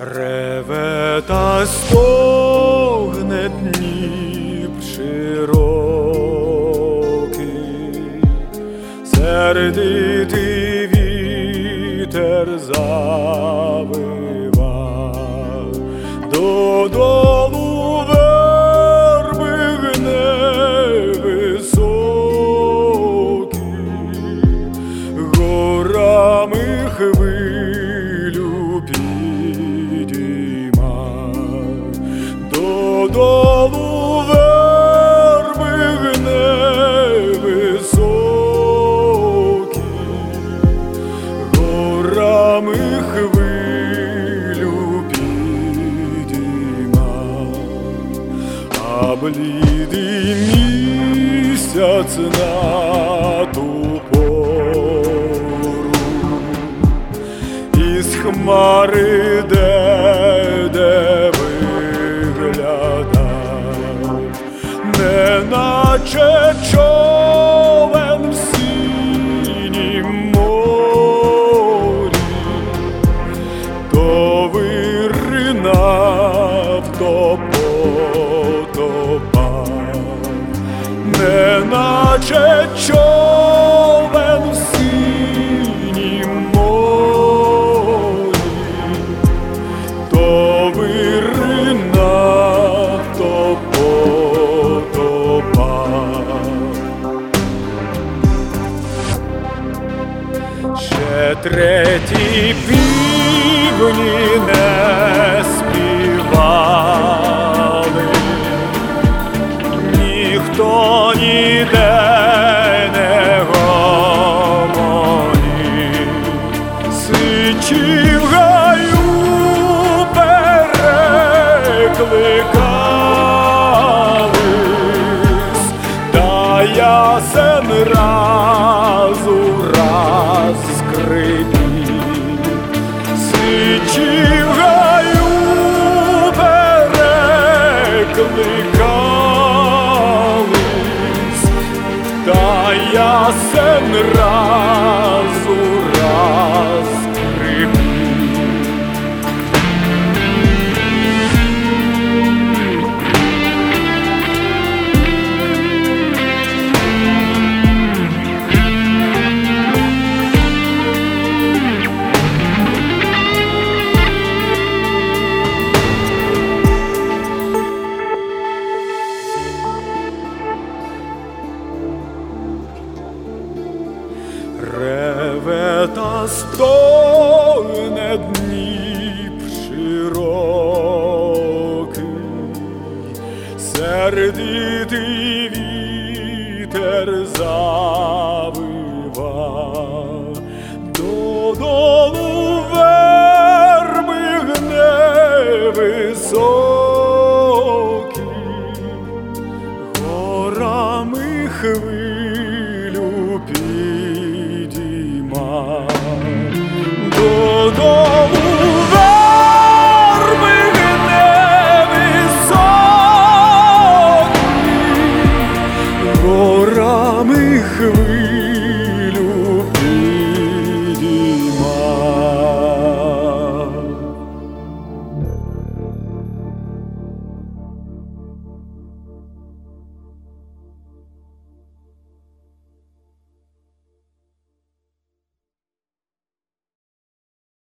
Реве та стогне Дніпр широкий, сердитий вітер завива, додолу верби гне високі, горами хвилю підійма, додолу верби гне високі, горами хвилю підійма, а блідий місяць на ту пору із хмари де виглядав, неначе човен в синім морі, то виринав, то потопав, неначе човен в синім морі, то виринав, то потопав. Ще треті півні не співали, ніхто ніде не гомонів, сичі в гаю перекликались, та ясен раз у раз скрипів, сичі в гаю перекликались, та ясен раз у раз скрипів. Реве та стогне Дніпр широкий, сердитий вітер